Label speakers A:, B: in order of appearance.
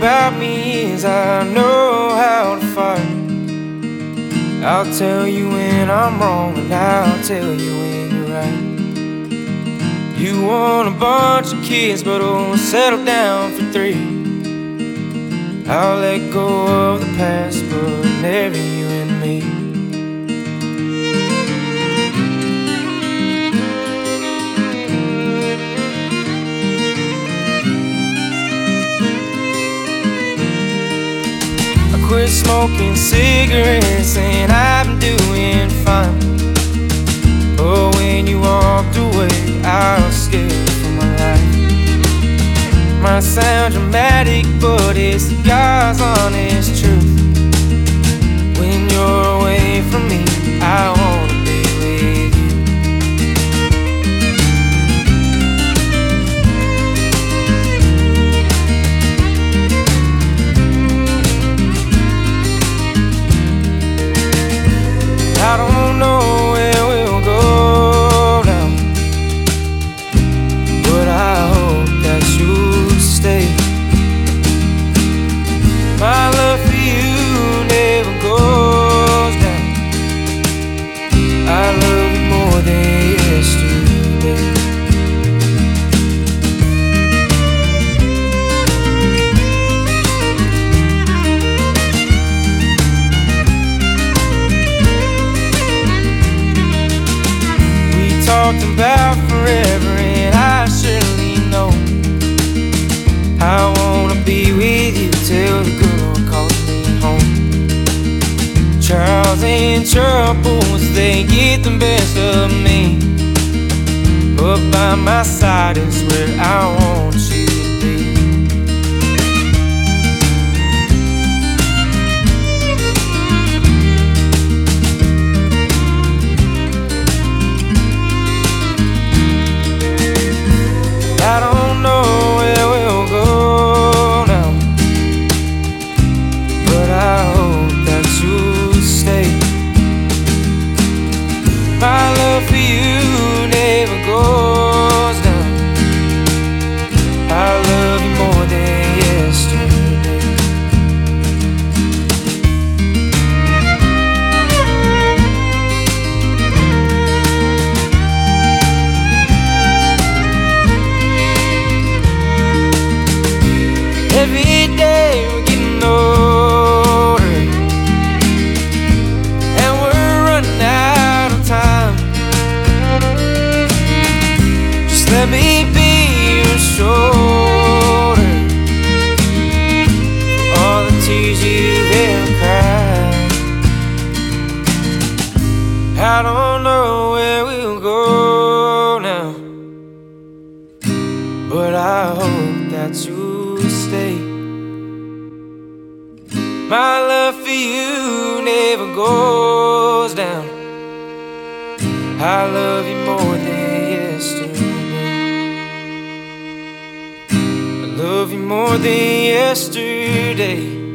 A: about me is I know how to fight. I'll tell you when I'm wrong and I'll tell you when you're right. You want a bunch of kids but won't settle down for 3. I'll let go of the past but never you and me. Quit smoking cigarettes and I've been doing fine. But when you walked away, I was scared for my life. Might sound dramatic, but it's God's honest truth. When you're away from me, I wanna be with you. I don't know where we'll go now, but I hope that you'll stay. My love for you never goes down. I love you more than yesterday. Talked about forever and I surely know I wanna be with you till the good Lord calls me home. Trials and troubles, they get the best of me, but by my side is where I want you to be. I don't know where we'll go now, but I hope that you'll stay. My love for you never goes down. I love you more than yesterday. Every day we're getting older and we're running out of time. Just let me be your shoulder for all the tears you've ever cried. I don't know where we'll go now, but I hope that you'll stay. My love for you never goes down. I love you more than yesterday. I love you more than yesterday.